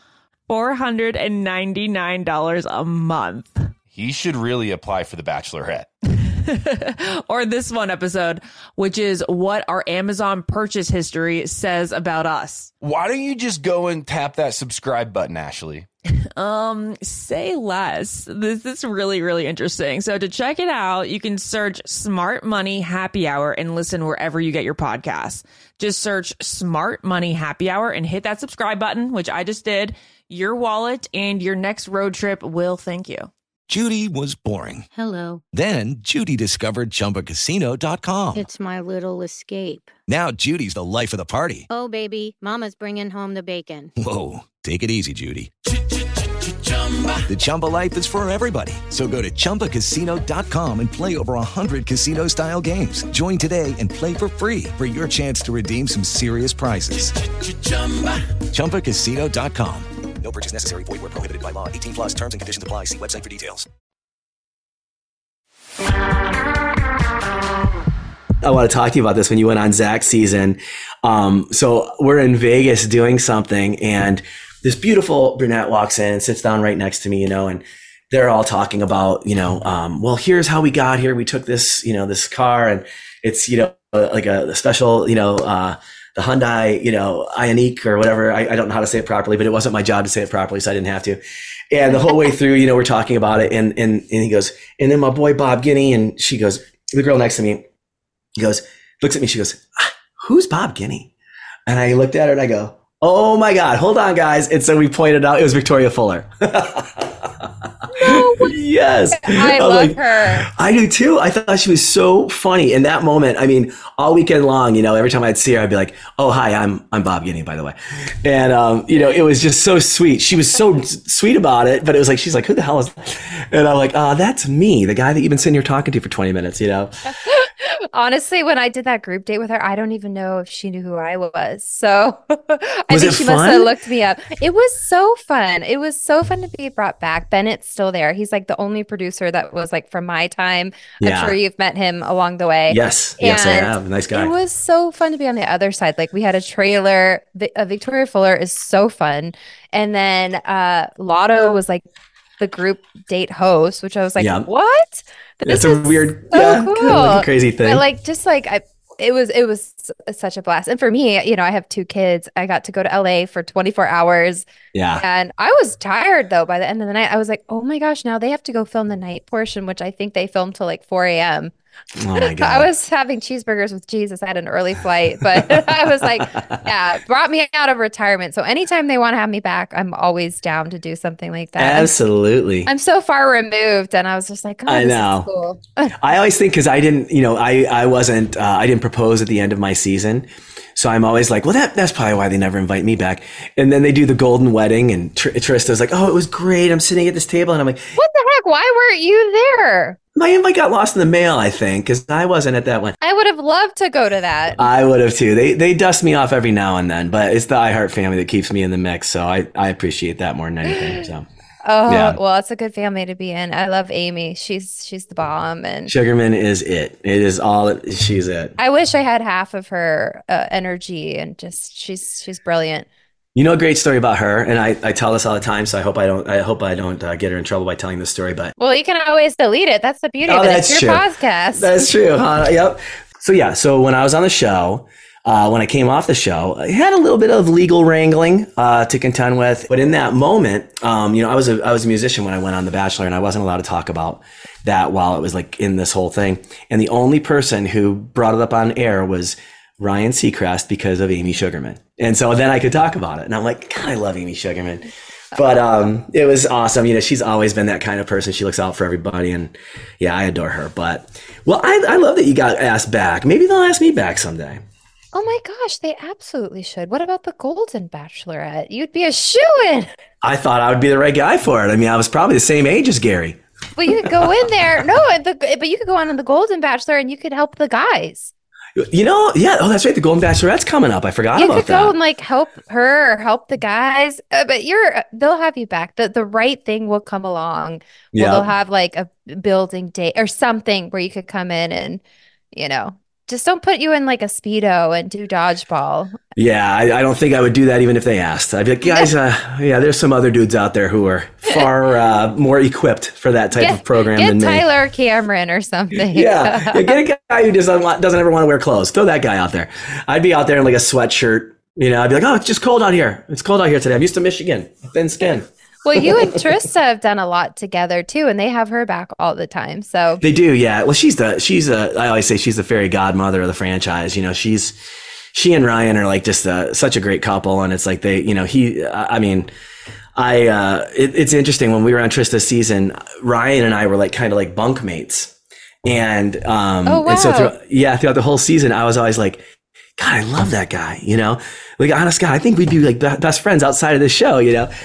$499 a month. He should really apply for The Bachelorette. Or this one episode, which is what our Amazon purchase history says about us. Why don't you just go and tap that subscribe button, Ashley? Say less. This is really, really interesting. So to check it out, you can search Smart Money Happy Hour and listen wherever you get your podcasts. Just search Smart Money Happy Hour and hit that subscribe button, which I just did. Your wallet and your next road trip will thank you. Judy was boring. Hello. Then Judy discovered ChumbaCasino.com. It's my little escape. Now Judy's the life of the party. Oh, baby, mama's bringing home the bacon. Whoa, take it easy, Judy. The Chumba life is for everybody. So go to ChumbaCasino.com and play over 100 casino-style games. Join today and play for free for your chance to redeem some serious prizes. ChumbaCasino.com. No purchase necessary. Void where prohibited by law. 18 plus terms and conditions apply. See website for details. I want to talk to you about this when you went on Zach's season. So we're in Vegas doing something, and this beautiful brunette walks in and sits down right next to me, and they're all talking about, well, here's how we got here. We took this, this car, and it's, like a special, the Hyundai, Ioniq or whatever. I don't know how to say it properly, but it wasn't my job to say it properly, so I didn't have to. And the whole way through, we're talking about it, and he goes, and then my boy Bob Guinea, and she goes, the girl next to me, he goes, looks at me, she goes, who's Bob Guinea? And I looked at her and I go, oh my God, hold on, guys. And so we pointed out it was Victoria Fuller. No way. Yes. I love her. I do too. I thought she was so funny in that moment. I mean, all weekend long, every time I'd see her, I'd be like, oh, hi, I'm Bob Guinea, by the way. And, it was just so sweet. She was so sweet about it, but it was like, she's like, who the hell is that? And I'm like, that's me, the guy that you've been sitting here talking to for 20 minutes, Honestly, when I did that group date with her, I don't even know if she knew who I was. So I Was think it she fun? must have looked me up. It was so fun. It was so fun to be brought back. Bennett's still there. He's like the only producer that was like from my time. Yeah. I'm sure you've met him along the way. Yes. Yes, I And have. Nice guy. It was so fun to be on the other side. Like we had a trailer. Victoria Fuller is so fun. And then Lotto was like the group date host, which I was like, Yeah. what? It's This a is weird, so kind of cool. like a crazy thing. But like, just like it was such a blast. And for me, I have 2 kids. I got to go to LA for 24 hours. Yeah. And I was tired though by the end of the night. I was like, oh my gosh, now they have to go film the night portion, which I think they filmed till like 4 a.m. Oh my God. I was having cheeseburgers with Jesus. I had an early flight, but I was like, yeah, brought me out of retirement. So anytime they want to have me back, I'm always down to do something like that. Absolutely. I'm so far removed, and I was just like, oh, I this know. is cool. I always think, because I didn't, I didn't propose at the end of my season. So I'm always like, well, that's probably why they never invite me back. And then they do the golden wedding, and Trista's like, oh, it was great. I'm sitting at this table, and I'm like, What the heck? Why weren't you there? my invite got lost in the mail, I think, because I wasn't at that one. I would have loved to go to that. I would have too. They dust me off every now and then, but it's the iHeart family that keeps me in the mix. So I appreciate that more than anything. So Oh, yeah. well, it's a good family to be in. I love Amy. She's the bomb, and Sugarman is it. It is all. She's it. I wish I had half of her energy, and just she's brilliant. You know a great story about her, and I tell this all the time. So I hope I don't get her in trouble by telling this story. But Well, you can always delete it. That's the beauty of it. that's It's your true. podcast. That's true, huh? Yep. So yeah. So when I was on the show, when I came off the show, I had a little bit of legal wrangling to contend with. But in that moment, I was a musician when I went on The Bachelor, and I wasn't allowed to talk about that while it was like in this whole thing. And the only person who brought it up on air was Ryan Seacrest because of Amy Sugarman. And so then I could talk about it. And I'm like, God, I love Amy Sugarman. But it was awesome. She's always been that kind of person. She looks out for everybody. And yeah, I adore her. But well, I love that you got asked back. Maybe they'll ask me back someday. Oh my gosh, they absolutely should. What about the Golden Bachelorette? You'd be a shoo-in. I thought I would be the right guy for it. I mean, I was probably the same age as Gary. But you could go in there. No, but you could go on the Golden Bachelor and you could help the guys. Yeah. Oh, that's right. The Golden Bachelorette's coming up. I forgot You about could that. go and like help her or help the guys. But they'll have you back. The right thing will come along. Well, Yeah. they'll have like a building day or something where you could come in and, just don't put you in like a Speedo and do dodgeball. Yeah, I don't think I would do that even if they asked. I'd be like, guys, there's some other dudes out there who are far more equipped for that type of program Get than me. Tyler Cameron or something. Yeah, get a guy who just doesn't ever want to wear clothes. Throw that guy out there. I'd be out there in like a sweatshirt. I'd be like, oh, it's just cold out here. It's cold out here today. I'm used to Michigan. Thin skin. Well, you and Trista have done a lot together too, and they have her back all the time. So They do, yeah. Well, I always say she's the fairy godmother of the franchise. She and Ryan are like just such a great couple, and it's like it's interesting when we were on Trista's season, Ryan and I were like kind of like bunkmates, and Oh, wow. and so throughout the whole season, I was always like, God, I love that guy, like honest God, I think we'd be like best friends outside of this show,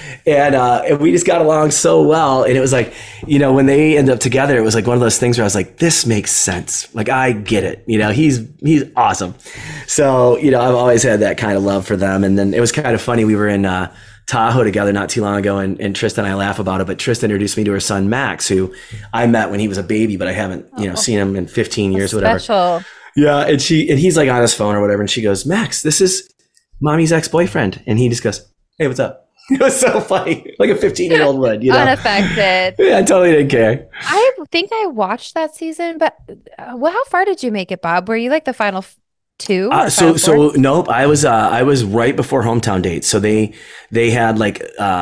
and we just got along so well. And it was like, when they ended up together, it was like one of those things where I was like, this makes sense. Like, I get it. He's awesome. So, I've always had that kind of love for them. And then it was kind of funny. We were in Tahoe together not too long ago, and Tristan and I laugh about it, but Tristan introduced me to her son, Max, who I met when he was a baby, but I haven't, seen him in 15 years, whatever. special. Yeah, and he's like on his phone or whatever, and she goes, Max, this is mommy's ex-boyfriend. And he just goes, hey, what's up? It was so funny, like a 15-year-old would, Unaffected. Yeah, I totally didn't care. I think I watched that season, but how far did you make it, Bob? Were you like the final two? Or final So four? nope, I was right before hometown dates. So they had like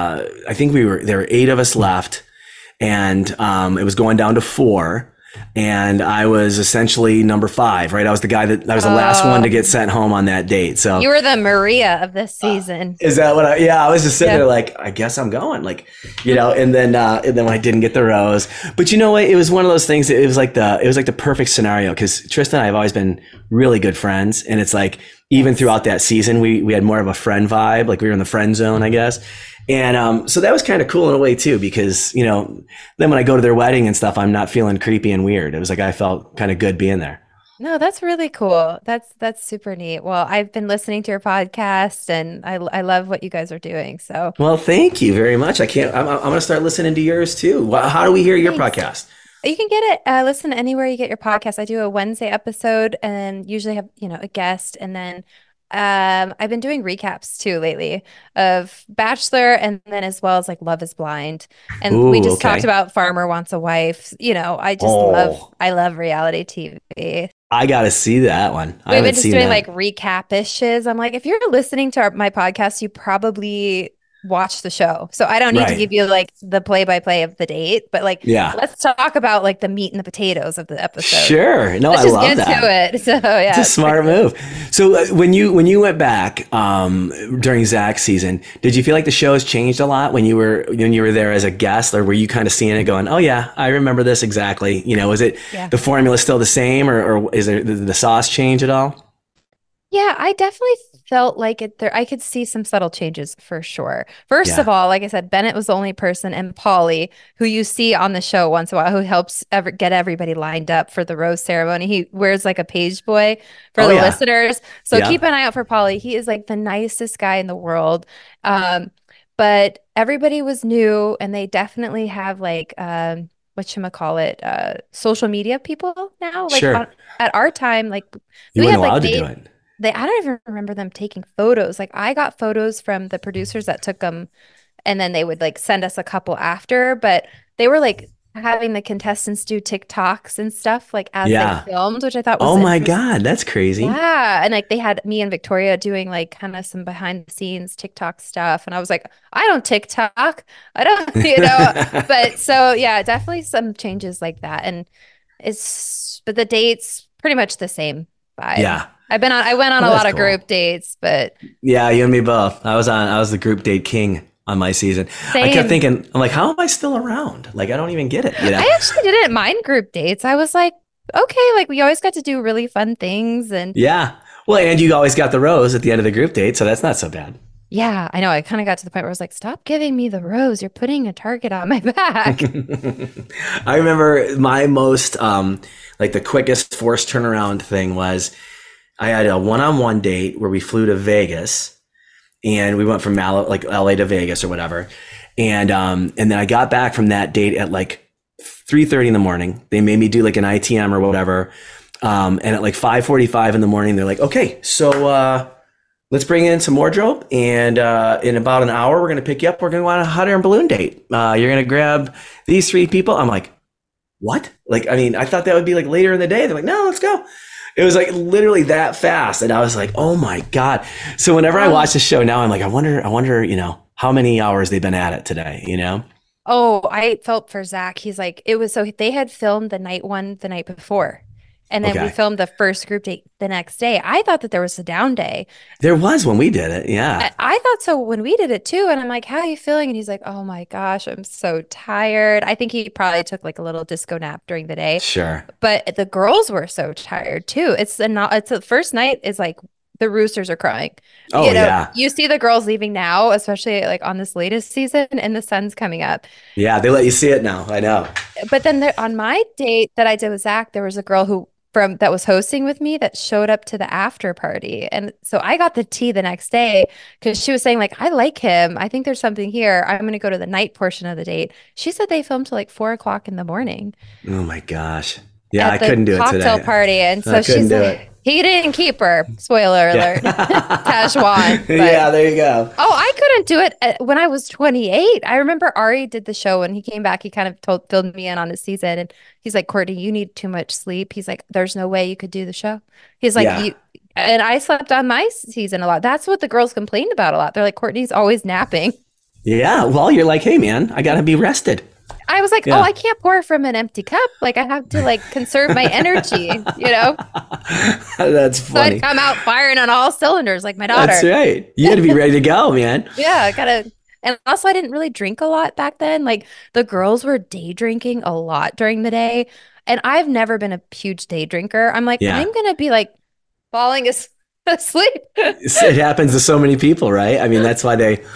I think there were 8 of us left, and it was going down to 4. And I was essentially number 5, right? I was the guy I was the last one to get sent home on that date. So You were the Maria of this season. is that what I was just sitting there like, I guess I'm going, like, and then when I didn't get the rose, but you know what? It was one of those things. It was like the perfect scenario, because Tristan and I have always been really good friends. And it's like, even throughout that season, we had more of a friend vibe. Like, we were in the friend zone, I guess. And so that was kind of cool in a way too, because, then when I go to their wedding and stuff, I'm not feeling creepy and weird. It was like, I felt kind of good being there. No, that's really cool. That's super neat. Well, I've been listening to your podcast, and I love what you guys are doing. So, Well, thank you very much. I'm going to start listening to yours too. How do we hear your podcast? you can get it, listen anywhere you get your podcast. I do a Wednesday episode and usually have, a guest. And then I've been doing recaps too lately of Bachelor, and then as well as like Love is Blind. And we Ooh, just okay. talked about Farmer Wants a Wife. I just love reality TV. I got to see that one. I We've haven't been just seen doing that. like recap-ishes. I'm like, if you're listening to my podcast, you probably watch the show. So I don't need to Right. give you like the play-by-play of the date, but like, Yeah. let's talk about like the meat and the potatoes of the episode. Sure. No, Let's I just love get that. to it. So yeah, It's a smart move. So when you went back during Zach's season, did you feel like the show has changed a lot when you were there as a guest, or were you kind of seeing it going, oh yeah, I remember this exactly? Was it Yeah. the formula still the same, or is there, did the sauce change at all? Yeah, I definitely felt like it there. I could see some subtle changes for sure. First of all, like I said, Bennett was the only person, and Paulie, who you see on the show once in a while, who helps get everybody lined up for the rose ceremony. He wears like a page boy for the listeners. So keep an eye out for Paulie. He is like the nicest guy in the world. But everybody was new, and they definitely have like whatchamacallit, social media people now. Like at our time, like you we weren't had allowed like to do it. I don't even remember them taking photos. Like I got photos from the producers that took them, and then they would like send us a couple after, but they were like having the contestants do TikToks and stuff like as they filmed, which I thought was oh my God, that's crazy. Yeah. And like they had me and Victoria doing like kind of some behind the scenes TikTok stuff. And I was like, I don't TikTok. I don't, but so yeah, definitely some changes like that. And but the dates pretty much the same vibe. Yeah. I went on a lot of group dates, but yeah, you and me both. I was the group date king on my season. Same. I kept thinking, I'm like, how am I still around? Like, I don't even get it. I actually didn't mind group dates. I was like, okay, like we always got to do really fun things. And yeah. Well, and you always got the rose at the end of the group date. So that's not so bad. Yeah, I know. I kind of got to the point where I was like, stop giving me the rose. You're putting a target on my back. I remember my most, like the quickest forced turnaround thing was I had a one-on-one date where we flew to Vegas and we went from LA to Vegas or whatever. And then I got back from that date at like 3:30 in the morning. They made me do like an ITM or whatever. And at like 5:45 in the morning, they're like, okay, so, let's bring in some wardrobe, and in about an hour, we're going to pick you up. We're going to go on a hot air balloon date. You're going to grab these 3 people. I'm like, what? Like, I mean, I thought that would be like later in the day. They're like, no, let's go. It was like literally that fast. And I was like, oh my God. So whenever I watch the show now, I'm like, I wonder, how many hours they've been at it today, Oh, I felt for Zach. He's like, they had filmed the night one the night before. And then we filmed the first group date the next day. I thought that there was a down day. There was when we did it. Yeah. I thought so when we did it too. And I'm like, how are you feeling? And he's like, oh my gosh, I'm so tired. I think he probably took like a little disco nap during the day. Sure. But the girls were so tired too. It's the first night is like the roosters are crying. Oh, yeah. You see the girls leaving now, especially like on this latest season, and the sun's coming up. Yeah. They let you see it now. I know. But then on my date that I did with Zach, there was a girl that was hosting with me that showed up to the after party. And so I got the tea the next day because she was saying like, I like him. I think there's something here. I'm going to go to the night portion of the date. She said they filmed till like 4:00 in the morning. Oh my gosh. Yeah. I couldn't do it today. Cocktail party. And so she's like, he didn't keep her. Spoiler alert. Tashwan. Yeah, there you go. Oh, I couldn't do it when I was 28. I remember Ari did the show and he came back. He kind of filled me in on his season. And he's like, Courtney, you need too much sleep. He's like, there's no way you could do the show. He's like, and I slept on my season a lot. That's what the girls complained about a lot. They're like, Courtney's always napping. Yeah. Well, you're like, hey, man, I got to be rested. I was like, oh, I can't pour from an empty cup. Like I have to like conserve my energy, That's funny. So I'd come out firing on all cylinders like my daughter. That's right. You had to be ready to go, man. Yeah, I gotta. And also I didn't really drink a lot back then. Like the girls were day drinking a lot during the day. And I've never been a huge day drinker. I'm like, I'm going to be like falling asleep. It happens to so many people, right? I mean, that's why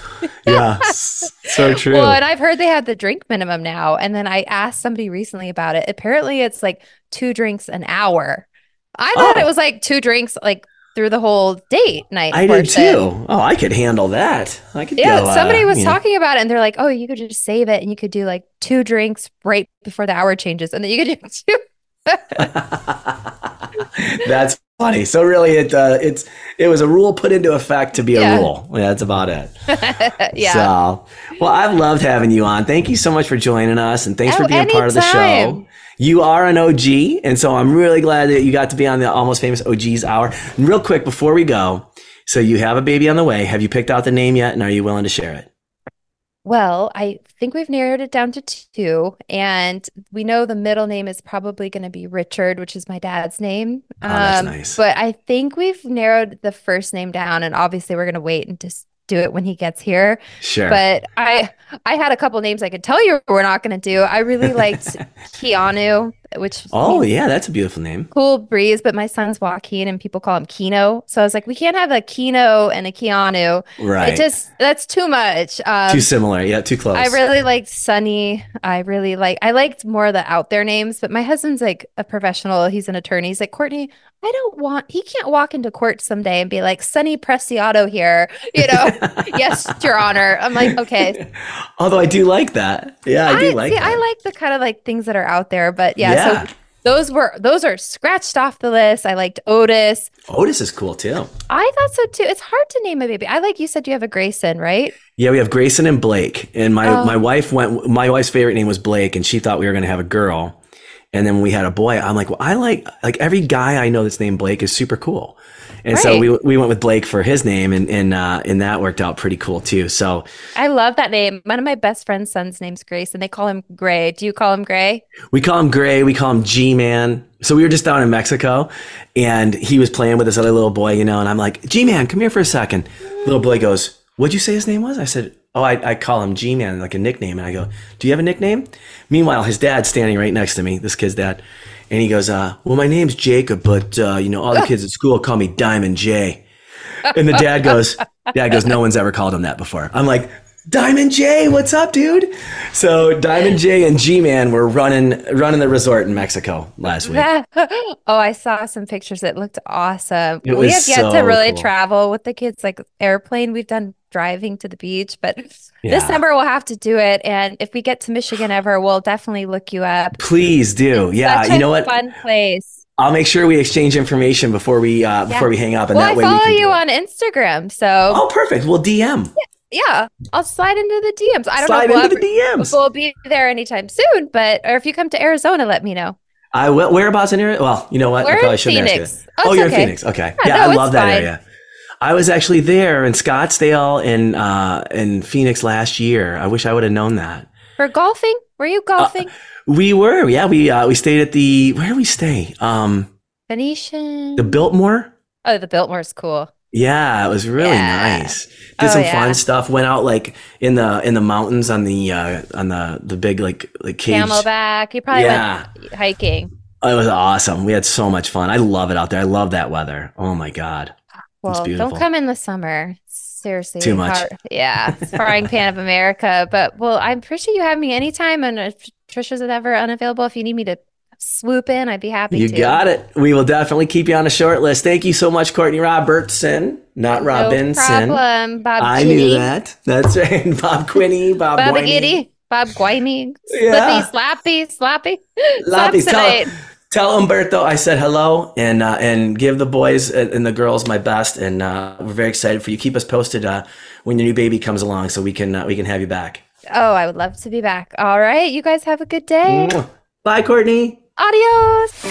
so true. Well, and I've heard they have the drink minimum now. And then I asked somebody recently about it. Apparently it's like 2 drinks an hour. I thought it was like 2 drinks like through the whole date night. I did too. Oh, I could handle that. I could go, somebody was talking about it and they're like, oh, you could just save it and you could do like 2 drinks right before the hour changes. And then you could do 2. That's funny. So really it was a rule put into effect to be a rule. Yeah, that's about it. So, well, I've loved having you on. Thank you so much for joining us and thanks for being part of the show. You are an OG, and so I'm really glad that you got to be on the Almost Famous OGs Hour. And real quick before we go, so you have a baby on the way. Have you picked out the name yet, and are you willing to share it? Well, I think we've narrowed it down to 2, and we know the middle name is probably going to be Richard, which is my dad's name. Oh, that's nice. But I think we've narrowed the first name down, and obviously we're going to wait and just do it when he gets here. Sure. But I had a couple names I could tell you we're not going to do. I really liked Keanu, which Oh, means yeah, that's a beautiful name. cool breeze, but my son's Joaquin and people call him Kino. So I was like, we can't have a Kino and a Keanu. Right. That's too much. Too similar. Yeah, too close. I really liked Sunny. I liked more of the out there names, but my husband's like a professional. He's an attorney. He's like, Courtney, he can't walk into court someday and be like, Sunny Preciado here, yes, Your Honor. I'm like, okay. Although I do like that. Yeah, I do like that. I like the kind of like things that are out there, but yeah. So those are scratched off the list. I liked Otis. Otis is cool too. I thought so too. It's hard to name a baby. I like you said you have a Grayson, right? Yeah, we have Grayson and Blake. And my wife's favorite name was Blake, and she thought we were going to have a girl. And then when we had a boy, I'm like, well, I like every guy I know that's named Blake is super cool. And so we went with Blake for his name, and that worked out pretty cool too. So I love that name. One of my best friend's son's name's Grace, and they call him Gray. Do you call him Gray? We call him Gray. We call him G-Man. So we were just down in Mexico, and he was playing with this other little boy, and I'm like, G-Man, come here for a second. Little boy goes, what'd you say his name was? I said, oh, I call him G-Man, like a nickname. And I go, do you have a nickname? Meanwhile, his dad's standing right next to me, this kid's dad. And he goes, well, my name's Jacob, but, all the kids at school call me Diamond J. And the dad goes, no one's ever called him that before. I'm like, Diamond J, what's up, dude? So Diamond J and G-Man were running the resort in Mexico last week. I saw some pictures. It looked awesome. We have yet to really cool. travel with the kids, like airplane. We've done driving to the beach, but this summer we'll have to do it. And if we get to Michigan ever, we'll definitely look you up. Please do. Such You know what? Fun place. I'll make sure we exchange information before we hang up. And well, that way I follow we can you on Instagram. So oh, perfect. We'll DM. Yeah, I'll slide into the DMs. I don't slide know into the DMs. If we'll be there anytime soon, or if you come to Arizona, let me know. I will. Whereabouts in Arizona? Well, you know what? We're I probably in shouldn't Phoenix. ask you. Oh, you're in Phoenix. Okay. Yeah, I love that area. I was actually there in Scottsdale in Phoenix last year. I wish I would have known that. For golfing? Were you golfing? We were. Yeah, we stayed at where did we stay? Venetian. The Biltmore. Oh, the Biltmore's cool. Yeah, it was really nice. Did some fun stuff. Went out like in the mountains on the big like cage. Camelback. You probably went hiking. It was awesome. We had so much fun. I love it out there. I love that weather. Oh my God. Well, don't come in the summer. Seriously. Too much. Yeah. It's frying pan of America. But I appreciate you having me anytime. And if Trisha's ever unavailable, if you need me to swoop in, I'd be happy to. You got it. We will definitely keep you on a short list. Thank you so much, Courtney Robertson, not Robinson. No problem, Bob. I knew that. That's right. Bob Quinney, Bob Giddy, Bob Guiney. Yeah. Slappy. Tell Umberto I said hello and give the boys and the girls my best. And we're very excited for you. Keep us posted when your new baby comes along so we can have you back. Oh, I would love to be back. All right. You guys have a good day. Bye, Courtney. Adios.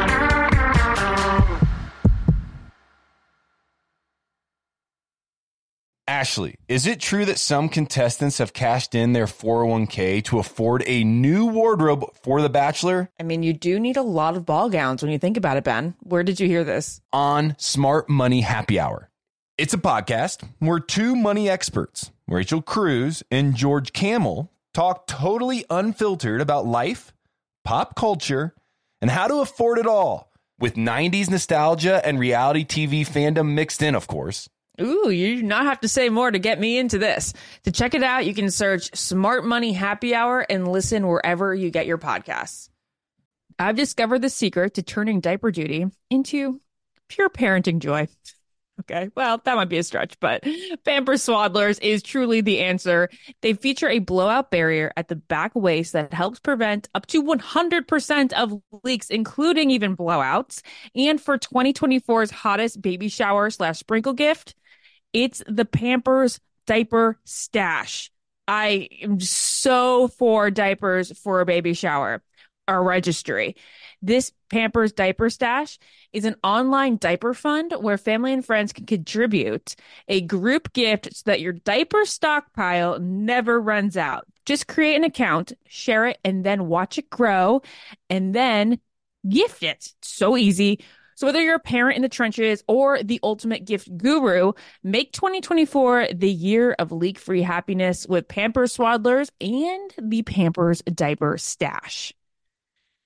Ashley, is it true that some contestants have cashed in their 401k to afford a new wardrobe for The Bachelor? I mean, you do need a lot of ball gowns when you think about it, Ben. Where did you hear this? On Smart Money Happy Hour. It's a podcast where two money experts, Rachel Cruz and George Kamel, talk totally unfiltered about life, pop culture, and how to afford it all, with 90s nostalgia and reality TV fandom mixed in, of course. Ooh, you do not have to say more to get me into this. To check it out, you can search Smart Money Happy Hour and listen wherever you get your podcasts. I've discovered the secret to turning diaper duty into pure parenting joy. Okay, well, that might be a stretch, but Pampers Swaddlers is truly the answer. They feature a blowout barrier at the back waist that helps prevent up to 100% of leaks, including even blowouts. And for 2024's hottest baby shower / sprinkle gift, it's the Pampers Diaper Stash. I am so for diapers for a baby shower. Our registry. This Pampers Diaper Stash is an online diaper fund where family and friends can contribute a group gift so that your diaper stockpile never runs out. Just create an account, share it, and then watch it grow, and then gift it. So easy. So whether you're a parent in the trenches or the ultimate gift guru, make 2024 the year of leak-free happiness with Pampers Swaddlers and the Pampers Diaper Stash.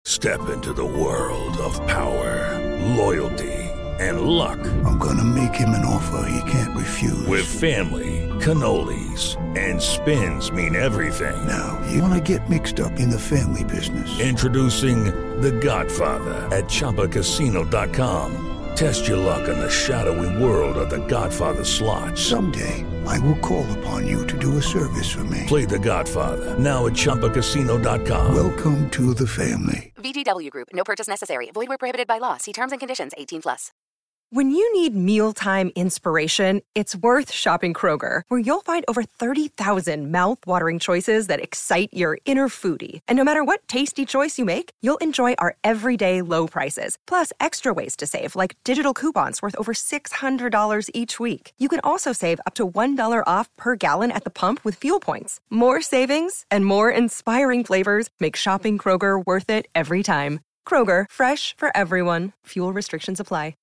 Step into the world of power, loyalty, and luck. I'm gonna make him an offer he can't refuse. With family, cannolis, and spins mean everything. Now, you wanna get mixed up in the family business. Introducing The Godfather at ChumbaCasino.com. Test your luck in the shadowy world of The Godfather slot. Someday, I will call upon you to do a service for me. Play The Godfather now at ChumbaCasino.com. Welcome to the family. VGW Group. No purchase necessary. Void where prohibited by law. See terms and conditions. 18+. When you need mealtime inspiration, it's worth shopping Kroger, where you'll find over 30,000 mouth-watering choices that excite your inner foodie. And no matter what tasty choice you make, you'll enjoy our everyday low prices, plus extra ways to save, like digital coupons worth over $600 each week. You can also save up to $1 off per gallon at the pump with fuel points. More savings and more inspiring flavors make shopping Kroger worth it every time. Kroger, fresh for everyone. Fuel restrictions apply.